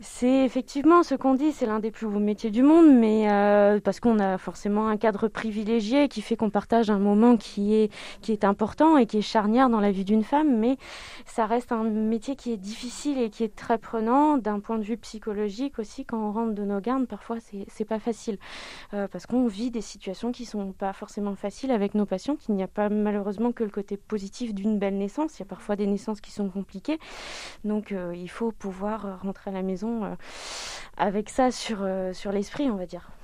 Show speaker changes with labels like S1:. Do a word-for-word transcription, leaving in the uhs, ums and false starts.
S1: C'est effectivement ce qu'on dit, c'est l'un des plus beaux métiers du monde, mais euh, parce qu'on a forcément un cadre privilégié qui fait qu'on partage un moment qui est, qui est important et qui est charnière dans la vie d'une femme, mais ça reste un métier qui est difficile et qui est très prenant d'un point de vue psychologique aussi. Quand on rentre de nos gardes, parfois c'est, c'est pas facile euh, parce qu'on vit des situations qui sont pas forcément faciles avec nos patients, qu'il n'y a pas malheureusement que le côté positif d'une belle naissance, il y a parfois des naissances qui sont compliquées. Donc euh, il faut pouvoir rentrer à la maison euh, avec ça sur, euh, sur l'esprit, on va dire.